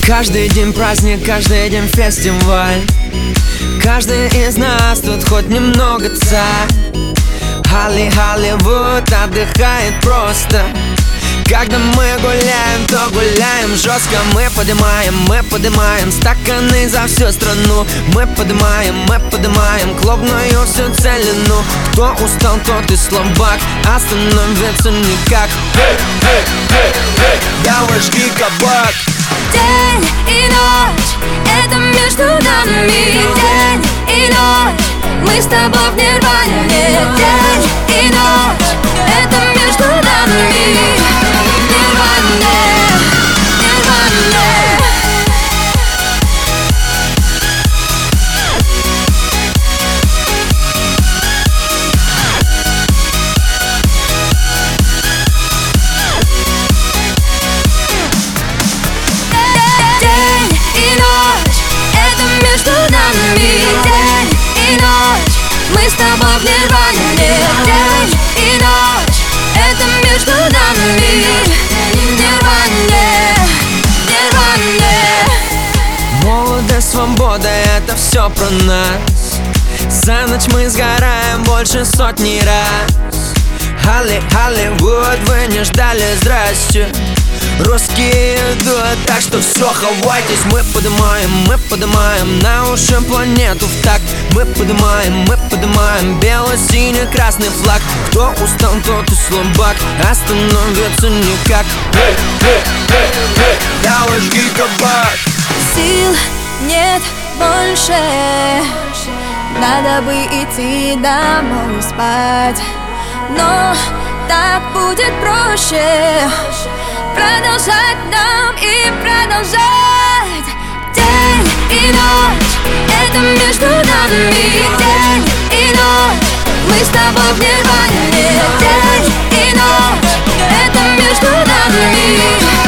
Каждый день праздник, каждый день фестиваль. Каждый из нас тут хоть немного царь. Голливуд отдыхает просто. Когда мы гуляем, то гуляем жестко. Мы поднимаем стаканы за всю страну. Мы поднимаем клубную всю целину. Кто устал, тот и слабак, остановиться никак. Давай жги кабак. День и ночь, это между нами. День и ночь, мы с тобой в нирване. День и ночь, это между нами. Мы с тобой в нирване. День и ночь, это между нами. Нирване. Молодость, свобода, это все про нас. За ночь мы сгораем больше сотни раз. Голливуд, вы не ждали, здрасте. Русские идут, так что все, хавайтесь. Мы поднимаем на уши планету в такт. Мы поднимаем бело-синий-красный флаг. Кто устал, тот и слабак, остановиться никак. Давай жги кабак. Сил нет больше, надо бы идти домой спать. Но так будет проще продолжать нам и продолжать. День и ночь, это между нами. День и ночь, мы с тобой в нирване. День и ночь, это между нами.